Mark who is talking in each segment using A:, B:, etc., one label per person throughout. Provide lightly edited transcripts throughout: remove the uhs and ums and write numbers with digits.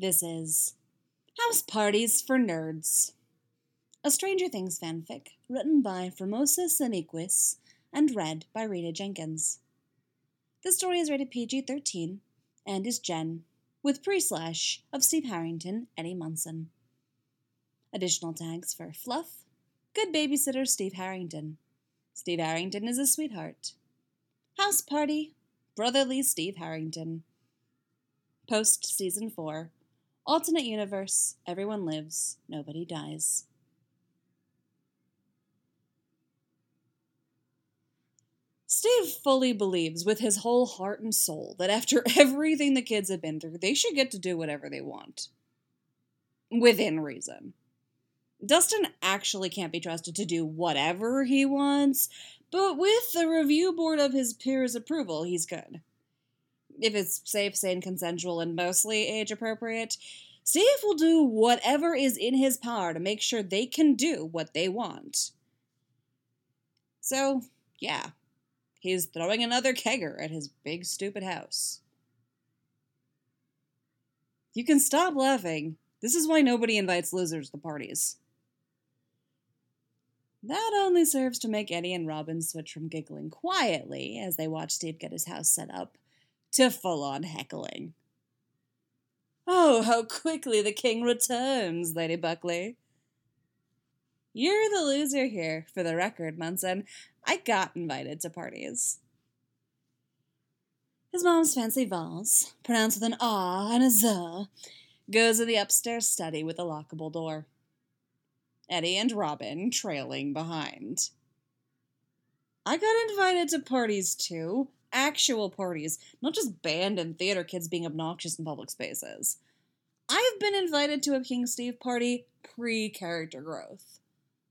A: This is House Parties for Nerds, a Stranger Things fanfic written by Formosa Saniquis and read by Rita Jenkins. The story is rated PG-13 and is Jen, with pre-slash of Steve Harrington, Eddie Munson. Additional tags for Fluff, Good Babysitter Steve Harrington. Steve Harrington is a sweetheart. House Party, Brotherly Steve Harrington. Post Season 4, Alternate Universe, Everyone Lives, Nobody Dies. Steve fully believes with his whole heart and soul that after everything the kids have been through, they should get to do whatever they want. Within reason. Dustin actually can't be trusted to do whatever he wants, but with the review board of his peers' approval, he's good. If it's safe, sane, consensual, and mostly age-appropriate, Steve will do whatever is in his power to make sure they can do what they want. So, yeah, he's throwing another kegger at his big, stupid house. You can stop laughing. This is why nobody invites losers to parties. That only serves to make Eddie and Robin switch from giggling quietly as they watch Steve get his house set up to full-on heckling. Oh, how quickly the king returns, Lady Buckley. You're the loser here, for the record, Munson. I got invited to parties. His mom's fancy vase, pronounced with an ah and a z, goes to the upstairs study with a lockable door. Eddie and Robin trailing behind. I got invited to parties too. Actual parties, not just band and theater kids being obnoxious in public spaces. I've been invited to a King Steve party pre-character growth.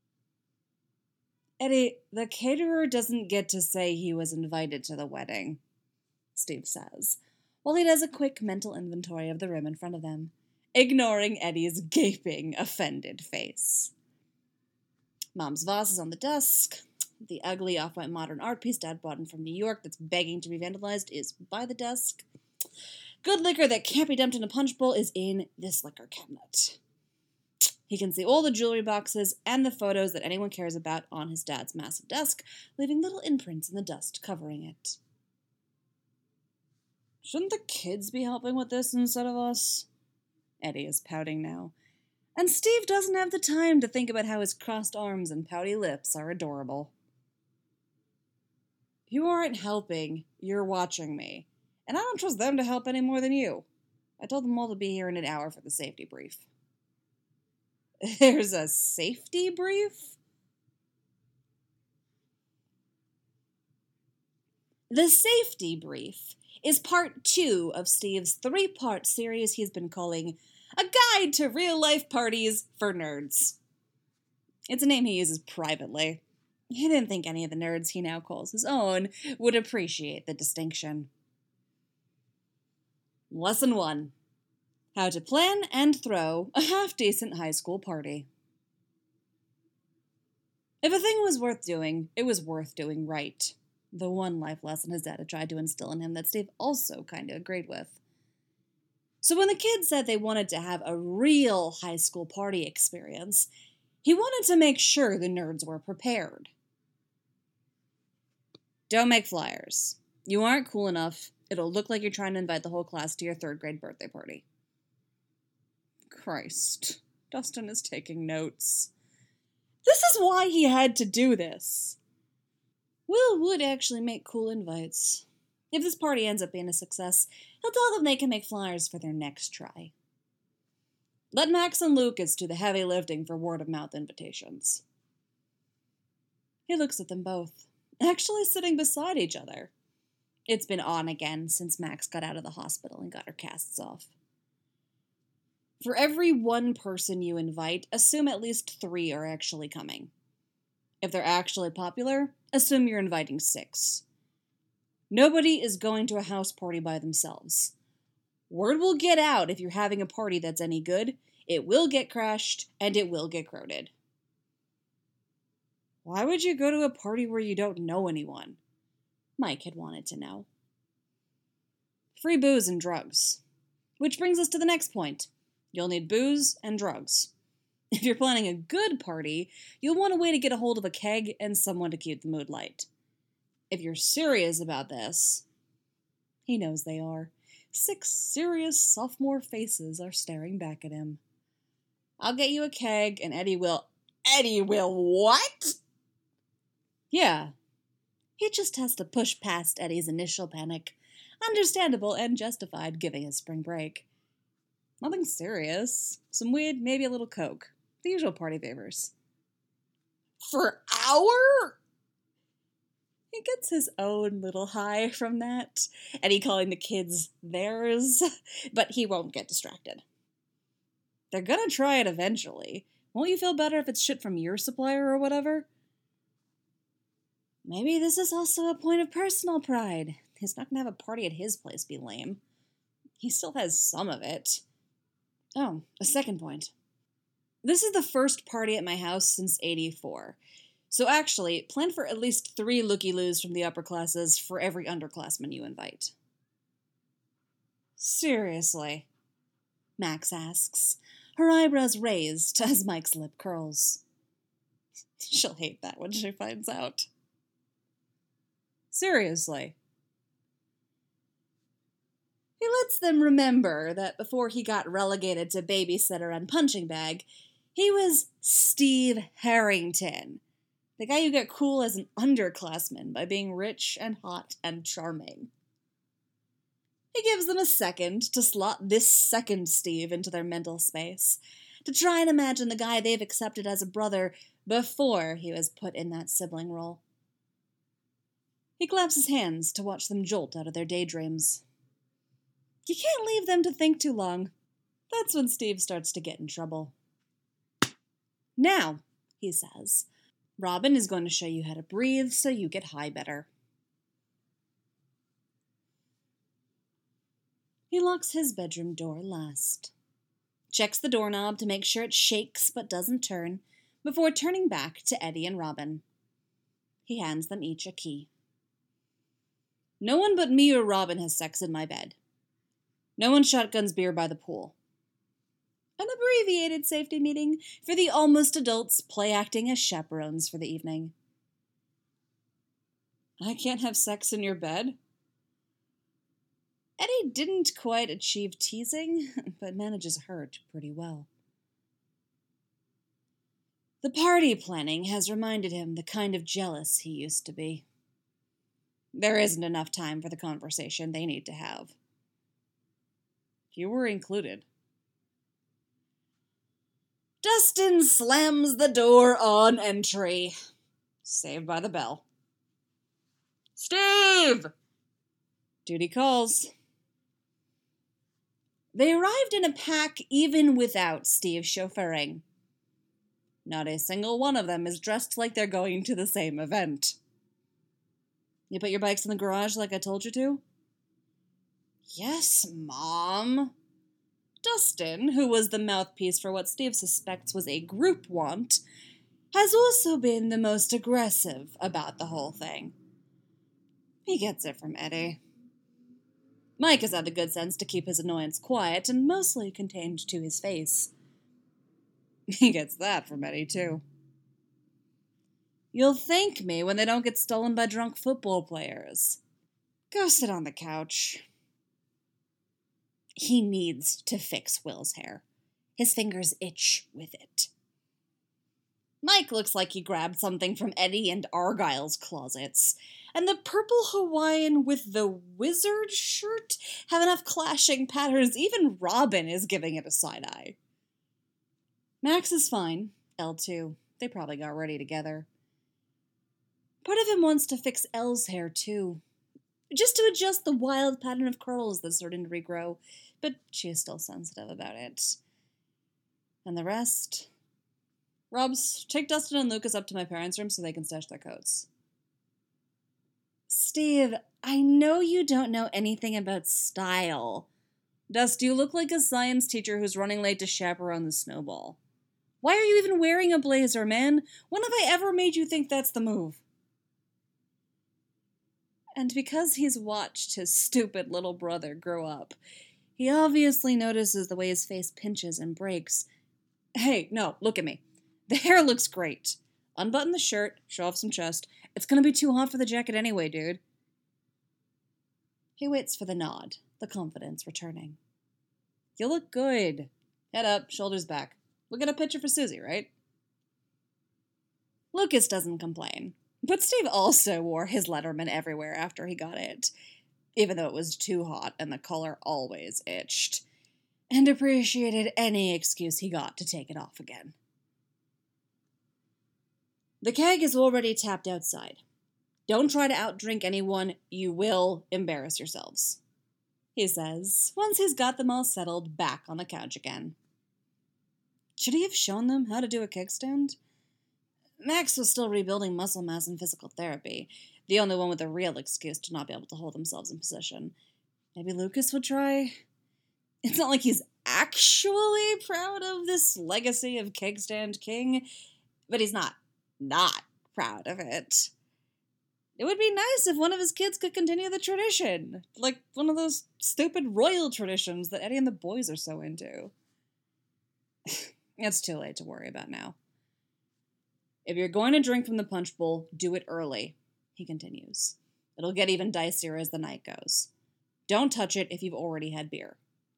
A: Eddie, the caterer doesn't get to say he was invited to the wedding, Steve says, while he does a quick mental inventory of the room in front of them, ignoring Eddie's gaping, offended face. Mom's vase is on the desk. The ugly off-white modern art piece Dad brought in from New York that's begging to be vandalized is by the desk. Good liquor that can't be dumped in a punch bowl is in this liquor cabinet. He can see all the jewelry boxes and the photos that anyone cares about on his dad's massive desk, leaving little imprints in the dust covering it. Shouldn't the kids be helping with this instead of us? Eddie is pouting now. And Steve doesn't have the time to think about how his crossed arms and pouty lips are adorable. You aren't helping, you're watching me. And I don't trust them to help any more than you. I told them all to be here in an hour for the safety brief. There's a safety brief? The safety brief is part 2 of Steve's 3-part series he's been calling A Guide to Real-Life Parties for Nerds. It's a name he uses privately. He didn't think any of the nerds he now calls his own would appreciate the distinction. Lesson 1. How to plan and throw a half-decent high school party. If a thing was worth doing, it was worth doing right. The one life lesson his dad had tried to instill in him that Steve also kind of agreed with. So when the kids said they wanted to have a real high school party experience, he wanted to make sure the nerds were prepared. Don't make flyers. You aren't cool enough. It'll look like you're trying to invite the whole class to your 3rd grade birthday party. Christ, Dustin is taking notes. This is why he had to do this. Will would actually make cool invites. If this party ends up being a success, he'll tell them they can make flyers for their next try. Let Max and Lucas do the heavy lifting for word-of-mouth invitations. He looks at them both, actually sitting beside each other. It's been on again since Max got out of the hospital and got her casts off. For every one person you invite, assume at least 3 are actually coming. If they're actually popular, assume you're inviting 6. Nobody is going to a house party by themselves. Word will get out if you're having a party that's any good, it will get crashed, and it will get crowded. Why would you go to a party where you don't know anyone? Mike had wanted to know. Free booze and drugs. Which brings us to the next point. You'll need booze and drugs. If you're planning a good party, you'll want a way to get a hold of a keg and someone to keep the mood light. If you're serious about this, he knows they are. 6 serious sophomore faces are staring back at him. I'll get you a keg and Eddie will what? Yeah. He just has to push past Eddie's initial panic. Understandable and justified given his spring break. Nothing serious. Some weed, maybe a little coke. The usual party favors. For hour? He gets his own little high from that. Eddie calling the kids theirs. But he won't get distracted. They're gonna try it eventually. Won't you feel better if it's shit from your supplier or whatever? Maybe this is also a point of personal pride. He's not gonna have a party at his place be lame. He still has some of it. Oh, a second point. This is the first party at my house since '84. So actually, plan for at least 3 looky-loos from the upper classes for every underclassman you invite. Seriously? Max asks, her eyebrows raised as Mike's lip curls. She'll hate that when she finds out. Seriously. He lets them remember that before he got relegated to babysitter and punching bag, he was Steve Harrington, the guy who got cool as an underclassman by being rich and hot and charming. He gives them a second to slot this second Steve into their mental space, to try and imagine the guy they've accepted as a brother before he was put in that sibling role. He claps his hands to watch them jolt out of their daydreams. You can't leave them to think too long. That's when Steve starts to get in trouble. Now, he says, Robin is going to show you how to breathe so you get high better. He locks his bedroom door last. Checks the doorknob to make sure it shakes but doesn't turn, before turning back to Eddie and Robin. He hands them each a key. No one but me or Robin has sex in my bed. No one shotguns beer by the pool. An abbreviated safety meeting for the almost adults play acting as chaperones for the evening. I can't have sex in your bed? Eddie didn't quite achieve teasing, but manages hurt pretty well. The party planning has reminded him the kind of jealous he used to be. There isn't enough time for the conversation they need to have. You were included. Dustin slams the door on entry. Saved by the bell. Steve! Duty calls. They arrived in a pack even without Steve chauffeuring. Not a single one of them is dressed like they're going to the same event. You put your bikes in the garage like I told you to? Yes, Mom. Dustin, who was the mouthpiece for what Steve suspects was a group want, has also been the most aggressive about the whole thing. He gets it from Eddie. Mike has had the good sense to keep his annoyance quiet and mostly contained to his face. He gets that from Eddie, too. You'll thank me when they don't get stolen by drunk football players. Go sit on the couch. He needs to fix Will's hair. His fingers itch with it. Mike looks like he grabbed something from Eddie and Argyle's closets, and the purple Hawaiian with the wizard shirt have enough clashing patterns even Robin is giving it a side-eye. Max is fine. Elle, they probably got ready together. Part of him wants to fix Elle's hair, too. Just to adjust the wild pattern of curls that's starting to regrow, but she is still sensitive about it. And the rest? Robs, take Dustin and Lucas up to my parents' room so they can stash their coats. Steve, I know you don't know anything about style. Dust, you look like a science teacher who's running late to chaperone the snowball. Why are you even wearing a blazer, man? When have I ever made you think that's the move? And because he's watched his stupid little brother grow up, He obviously notices the way his face pinches and breaks. Hey, no, look at me. The hair looks great. Unbutton the shirt, show off some chest. It's gonna be too hot for the jacket anyway, dude. He waits for the nod, the confidence returning. You look good. Head up, shoulders back. We'll get a picture for Susie, right? Lucas doesn't complain, but Steve also wore his Letterman everywhere after he got it, even though it was too hot and the collar always itched, and appreciated any excuse he got to take it off again. The keg is already tapped outside. Don't try to outdrink anyone, you will embarrass yourselves, he says, once he's got them all settled back on the couch again. Should he have shown them how to do a kickstand? Max was still rebuilding muscle mass in physical therapy, the only one with a real excuse to not be able to hold themselves in position. Maybe Lucas would try? It's not like he's actually proud of this legacy of Kickstand King, but he's not proud of it. It would be nice if one of his kids could continue the tradition, like one of those stupid royal traditions that Eddie and the boys are so into. It's too late to worry about now. If you're going to drink from the punch bowl, do it early, he continues. It'll get even dicier as the night goes. Don't touch it if you've already had beer.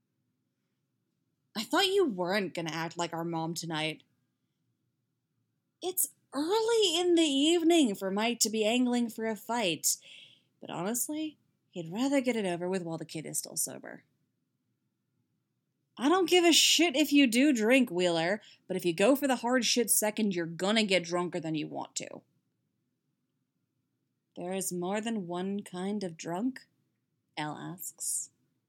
A: I thought you weren't going to act like our mom tonight. It's early in the evening for Mike to be angling for a fight, but honestly, he'd rather get it over with while the kid is still sober. I don't give a shit if you do drink, Wheeler, but if you go for the hard shit second, you're gonna get drunker than you want to. There is more than one kind of drunk? Elle asks.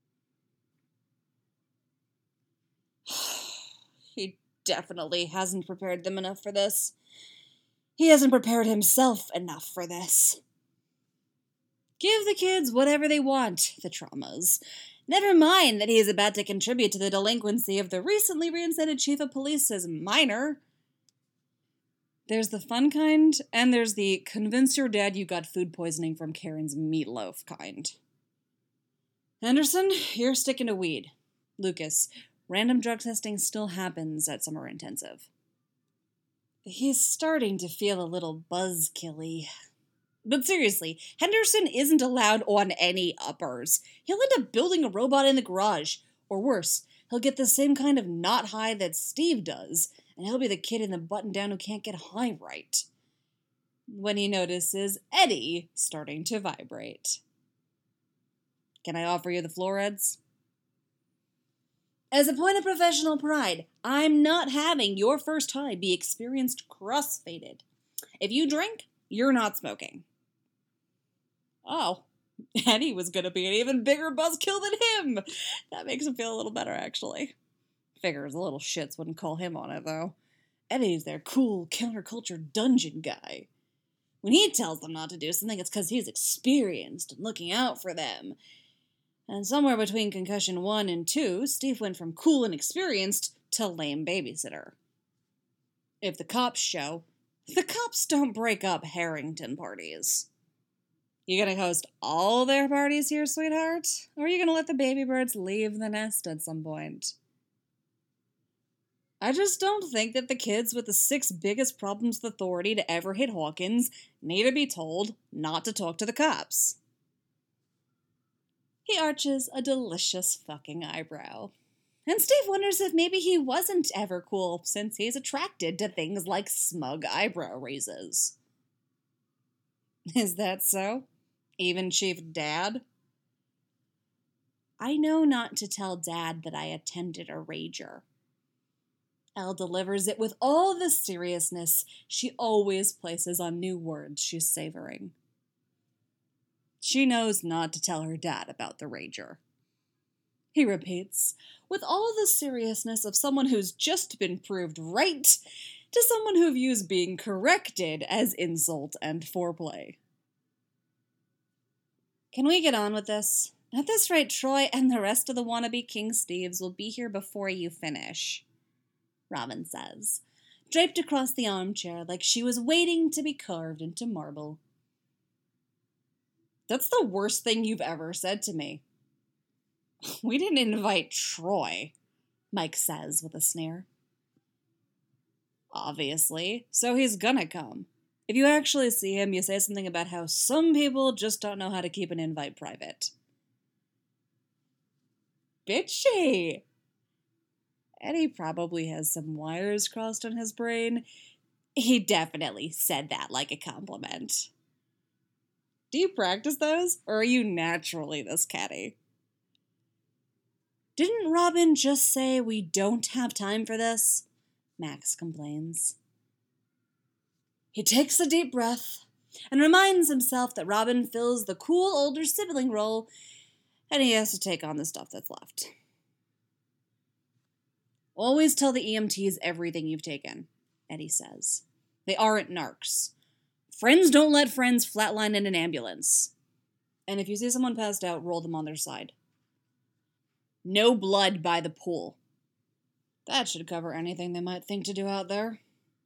A: He definitely hasn't prepared them enough for this. He hasn't prepared himself enough for this. Give the kids whatever they want, the traumas. Never mind that he is about to contribute to the delinquency of the recently reinstated chief of police's minor. There's the fun kind, and there's the convince your dad you got food poisoning from Karen's meatloaf kind. Henderson, you're sticking to weed. Lucas, random drug testing still happens at Summer Intensive. He's starting to feel a little buzzkilly. But seriously, Henderson isn't allowed on any uppers. He'll end up building a robot in the garage. Or worse, he'll get the same kind of not high that Steve does, and he'll be the kid in the button-down who can't get high right. When he notices Eddie starting to vibrate. Can I offer you the Floreds? As a point of professional pride, I'm not having your first high be experienced cross-faded. If you drink, you're not smoking. Oh, Eddie was going to be an even bigger buzzkill than him. That makes him feel a little better, actually. Figures the little shits wouldn't call him on it, though. Eddie's their cool counterculture dungeon guy. When he tells them not to do something, it's because he's experienced and looking out for them. And somewhere between Concussion 1 and 2, Steve went from cool and experienced to lame babysitter. If the cops show, the cops don't break up Harrington parties. You gonna host all their parties here, sweetheart? Or are you gonna let the baby birds leave the nest at some point? I just don't think that the kids with the 6 biggest problems with authority to ever hit Hawkins need to be told not to talk to the cops. He arches a delicious fucking eyebrow. And Steve wonders if maybe he wasn't ever cool since he's attracted to things like smug eyebrow raises. Is that so? Even Chief Dad? I know not to tell Dad that I attended a rager. Elle delivers it with all the seriousness she always places on new words she's savoring. She knows not to tell her dad about the rager. He repeats, with all the seriousness of someone who's just been proved right to someone who views being corrected as insult and foreplay. Can we get on with this? At this rate, Troy and the rest of the wannabe King Steves will be here before you finish, Robin says, draped across the armchair like she was waiting to be carved into marble. That's the worst thing you've ever said to me. We didn't invite Troy, Mike says with a sneer. Obviously, so he's gonna come. If you actually see him, you say something about how some people just don't know how to keep an invite private. Bitchy! Eddie probably has some wires crossed on his brain. He definitely said that like a compliment. Do you practice those, or are you naturally this catty? Didn't Robin just say we don't have time for this? Max complains. He takes a deep breath and reminds himself that Robin fills the cool older sibling role and he has to take on the stuff that's left. Always tell the EMTs everything you've taken, Eddie says. They aren't narcs. Friends don't let friends flatline in an ambulance. And if you see someone passed out, roll them on their side. No blood by the pool. That should cover anything they might think to do out there.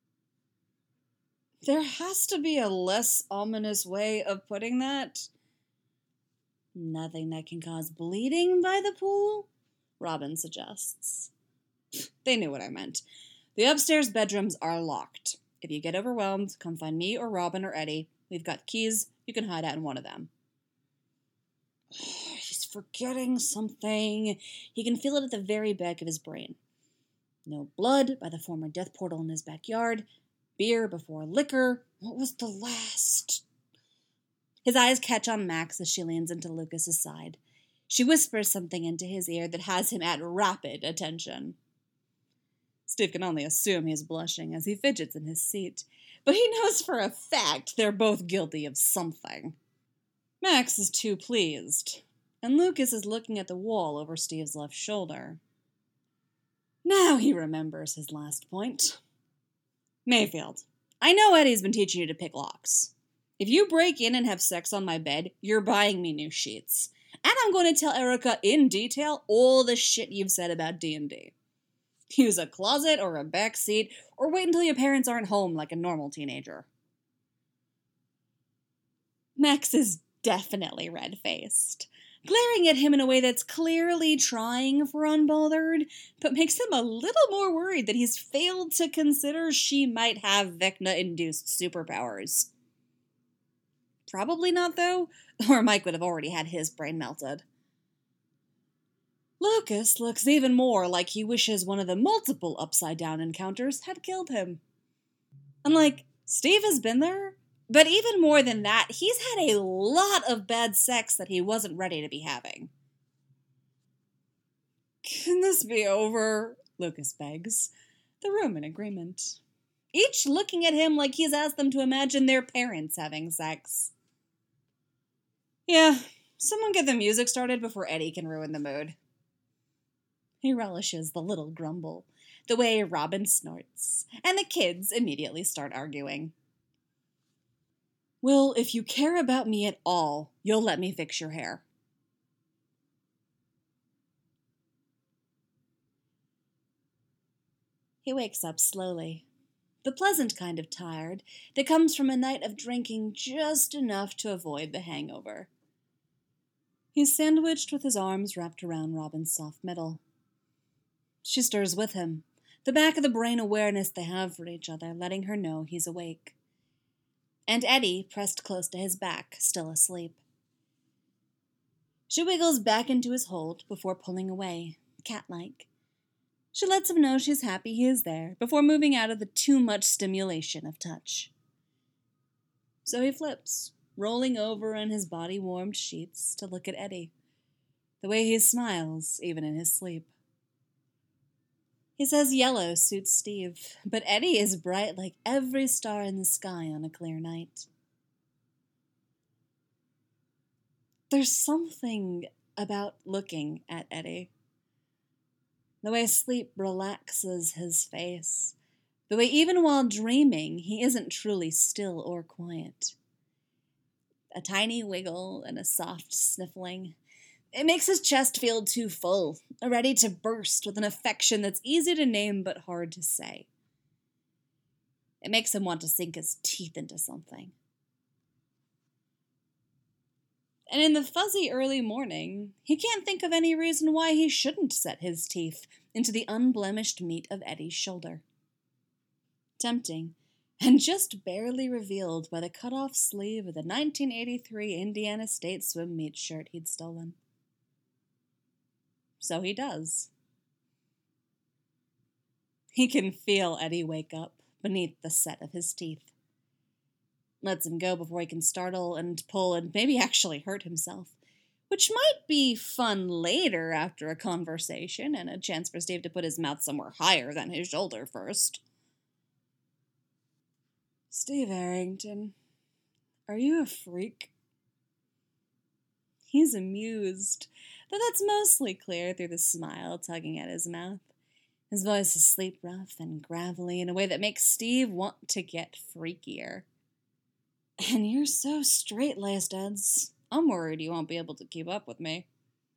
A: There has to be a less ominous way of putting that. Nothing that can cause bleeding by the pool, Robin suggests. They knew what I meant. The upstairs bedrooms are locked. If you get overwhelmed, come find me or Robin or Eddie. We've got keys. You can hide out in one of them. He's forgetting something. He can feel it at the very back of his brain. No blood by the former death portal in his backyard. Beer before liquor. What was the last? His eyes catch on Max as she leans into Lucas's side. She whispers something into his ear that has him at rapid attention. Steve can only assume he's blushing as he fidgets in his seat, but he knows for a fact they're both guilty of something. Max is too pleased, and Lucas is looking at the wall over Steve's left shoulder. Now he remembers his last point. Mayfield, I know Eddie's been teaching you to pick locks. If you break in and have sex on my bed, you're buying me new sheets. And I'm going to tell Erica in detail all the shit you've said about D&D. Use a closet or a back seat, or wait until your parents aren't home like a normal teenager. Max is definitely red-faced, glaring at him in a way that's clearly trying for unbothered, but makes him a little more worried that he's failed to consider she might have Vecna-induced superpowers. Probably not, though, or Mike would have already had his brain melted. Lucas looks even more like he wishes one of the multiple upside-down encounters had killed him. And Steve has been there, but even more than that, he's had a lot of bad sex that he wasn't ready to be having. Can this be over? Lucas begs, the room in agreement. Each looking at him like he's asked them to imagine their parents having sex. Yeah, someone get the music started before Eddie can ruin the mood. He relishes the little grumble, the way Robin snorts, and the kids immediately start arguing. Will, if you care about me at all, you'll let me fix your hair. He wakes up slowly, the pleasant kind of tired that comes from a night of drinking just enough to avoid the hangover. He's sandwiched with his arms wrapped around Robin's soft middle. She stirs with him, the back of the brain awareness they have for each other letting her know he's awake. And Eddie pressed close to his back, still asleep. She wiggles back into his hold before pulling away, cat-like. She lets him know she's happy he is there before moving out of the too much stimulation of touch. So he flips, rolling over in his body-warmed sheets to look at Eddie, the way he smiles even in his sleep. He says yellow suits Steve, but Eddie is bright like every star in the sky on a clear night. There's something about looking at Eddie. The way sleep relaxes his face. The way even while dreaming, he isn't truly still or quiet. A tiny wiggle and a soft sniffling. It makes his chest feel too full, ready to burst with an affection that's easy to name but hard to say. It makes him want to sink his teeth into something. And in the fuzzy early morning, he can't think of any reason why he shouldn't set his teeth into the unblemished meat of Eddie's shoulder. Tempting, and just barely revealed by the cut-off sleeve of the 1983 Indiana State swim meet shirt he'd stolen. So he does. He can feel Eddie wake up beneath the set of his teeth. Lets him go before he can startle and pull and maybe actually hurt himself, which might be fun later after a conversation and a chance for Steve to put his mouth somewhere higher than his shoulder first. Steve Harrington, are you a freak? He's amused, though that's mostly clear through the smile tugging at his mouth. His voice is sleep rough and gravelly in a way that makes Steve want to get freakier. And you're so straight-laced, Eds. I'm worried you won't be able to keep up with me.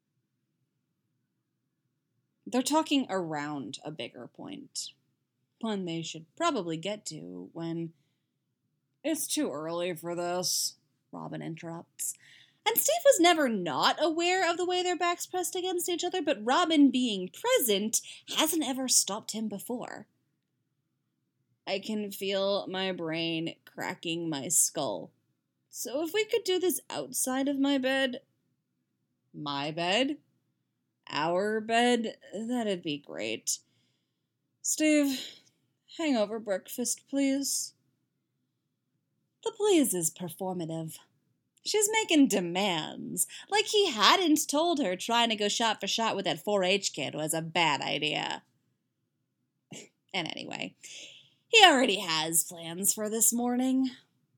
A: They're talking around a bigger point. One they should probably get to when... It's too early for this, Robin interrupts. And Steve was never not aware of the way their backs pressed against each other, but Robin being present hasn't ever stopped him before. I can feel my brain cracking my skull. So if we could do this outside of my bed... My bed? Our bed? That'd be great. Steve, hangover breakfast, please. The please is performative. She's making demands, like he hadn't told her trying to go shot for shot with that 4-H kid was a bad idea. And anyway, he already has plans for this morning.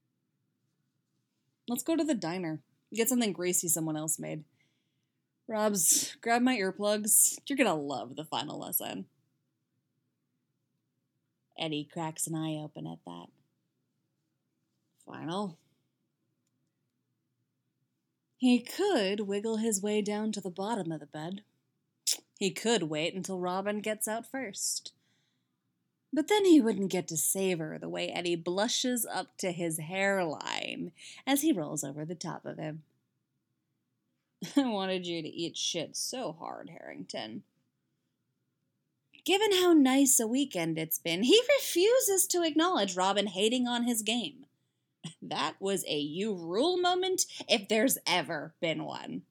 A: Let's go to the diner. Get something greasy someone else made. Robs, grab my earplugs. You're gonna love the final lesson. Eddie cracks an eye open at that. Final? He could wiggle his way down to the bottom of the bed. He could wait until Robin gets out first. But then he wouldn't get to savor the way Eddie blushes up to his hairline as he rolls over the top of him. I wanted you to eat shit so hard, Harrington. Given how nice a weekend it's been, he refuses to acknowledge Robin hating on his game. That was a you rule moment if there's ever been one.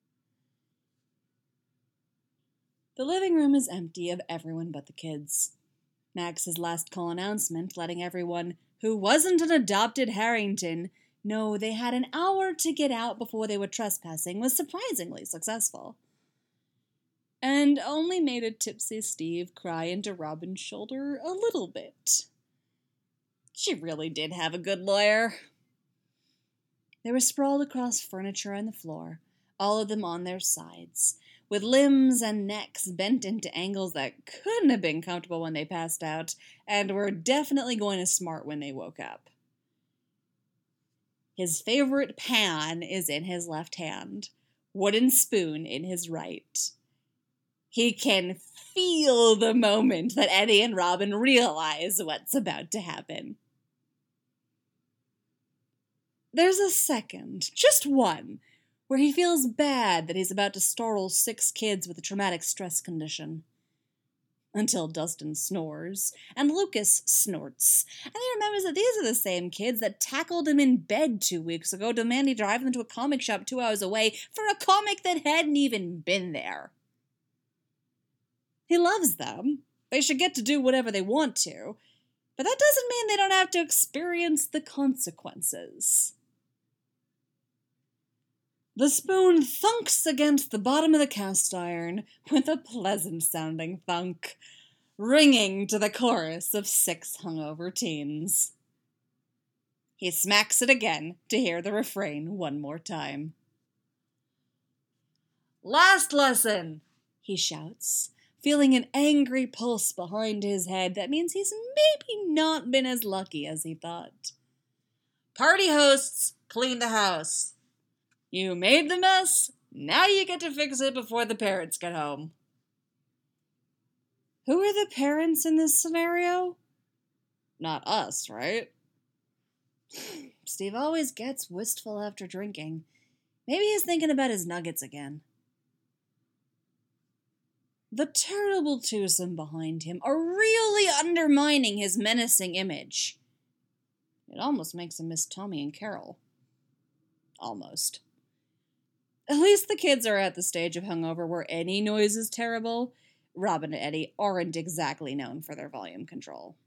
A: The living room is empty of everyone but the kids. Max's last call announcement letting everyone who wasn't an adopted Harrington know they had an hour to get out before they were trespassing was surprisingly successful. And only made a tipsy Steve cry into Robin's shoulder a little bit. She really did have a good lawyer. They were sprawled across furniture on the floor, all of them on their sides, with limbs and necks bent into angles that couldn't have been comfortable when they passed out, and were definitely going to smart when they woke up. His favorite pan is in his left hand, wooden spoon in his right. He can feel the moment that Eddie and Robin realize what's about to happen. There's a second, just one, where he feels bad that he's about to startle 6 kids with a traumatic stress condition. Until Dustin snores, and Lucas snorts, and he remembers that these are the same kids that tackled him in bed 2 weeks ago, demanding to drive them to a comic shop 2 hours away for a comic that hadn't even been there. He loves them. They should get to do whatever they want to, but that doesn't mean they don't have to experience the consequences. The spoon thunks against the bottom of the cast iron with a pleasant-sounding thunk, ringing to the chorus of 6 hungover teens. He smacks it again to hear the refrain one more time. Last lesson, he shouts, feeling an angry pulse behind his head that means he's maybe not been as lucky as he thought. Party hosts, clean the house. You made the mess, now you get to fix it before the parents get home. Who are the parents in this scenario? Not us, right? Steve always gets wistful after drinking. Maybe he's thinking about his nuggets again. The terrible twosome behind him are really undermining his menacing image. It almost makes him miss Tommy and Carol. Almost. At least the kids are at the stage of hungover where any noise is terrible. Robin and Eddie aren't exactly known for their volume control.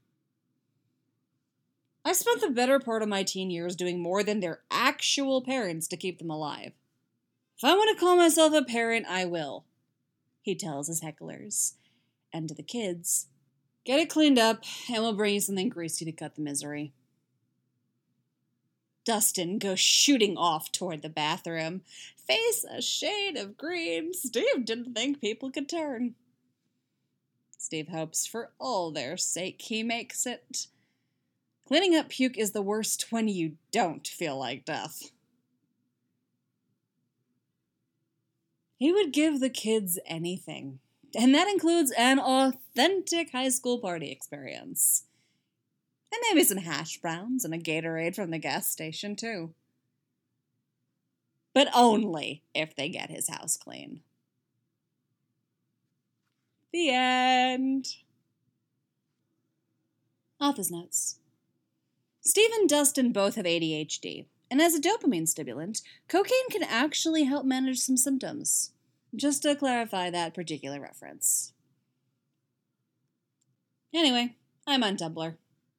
A: I spent the better part of my teen years doing more than their actual parents to keep them alive. If I want to call myself a parent, I will, he tells his hecklers. And to the kids, get it cleaned up, and we'll bring you something greasy to cut the misery. Dustin goes shooting off toward the bathroom. Face a shade of green. Steve didn't think people could turn. Steve hopes for all their sake he makes it. Cleaning up puke is the worst when you don't feel like death. He would give the kids anything, and that includes an authentic high school party experience. And maybe some hash browns and a Gatorade from the gas station, too. But only if they get his house clean. The end. Author's notes. Steve and Dustin both have ADHD, and as a dopamine stimulant, cocaine can actually help manage some symptoms. Just to clarify that particular reference. Anyway, I'm on Tumblr.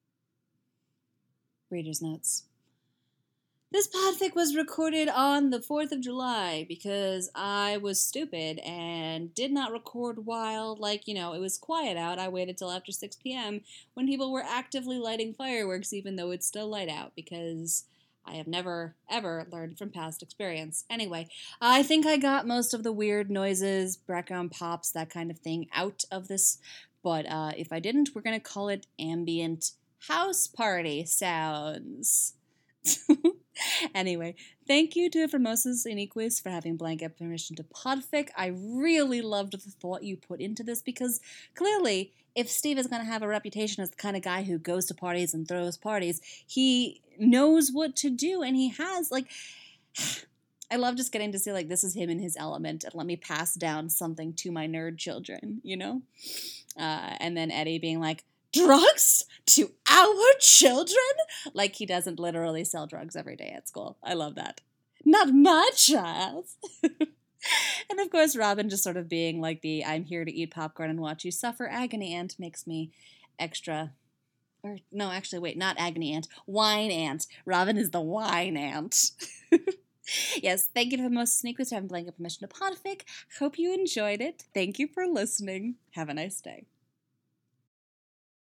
A: Reader's notes. This podfic was recorded on the 4th of July because I was stupid and did not record while, it was quiet out. I waited till after 6 p.m. when people were actively lighting fireworks even though it's still light out because I have never, ever learned from past experience. Anyway, I think I got most of the weird noises, background pops, that kind of thing out of this, but if I didn't, we're going to call it ambient house party sounds. Anyway, thank you to Formosus Iniquis for having blanket permission to podfic. I really loved the thought you put into this because clearly, if Steve is going to have a reputation as the kind of guy who goes to parties and throws parties, he knows what to do, and he has, I love just getting to see, this is him in his element, and let me pass down something to my nerd children, and then Eddie being like, drugs to our children? Like he doesn't literally sell drugs every day at school. I love that. Not my child. And of course, Robin just sort of being like the I'm here to eat popcorn and watch you suffer agony ant makes me extra. Or no, actually, wait, not agony ant. Wine ant. Robin is the wine ant. Yes, thank you to the most sneakers for having blanket permission to podfic. Hope you enjoyed it. Thank you for listening. Have a nice day.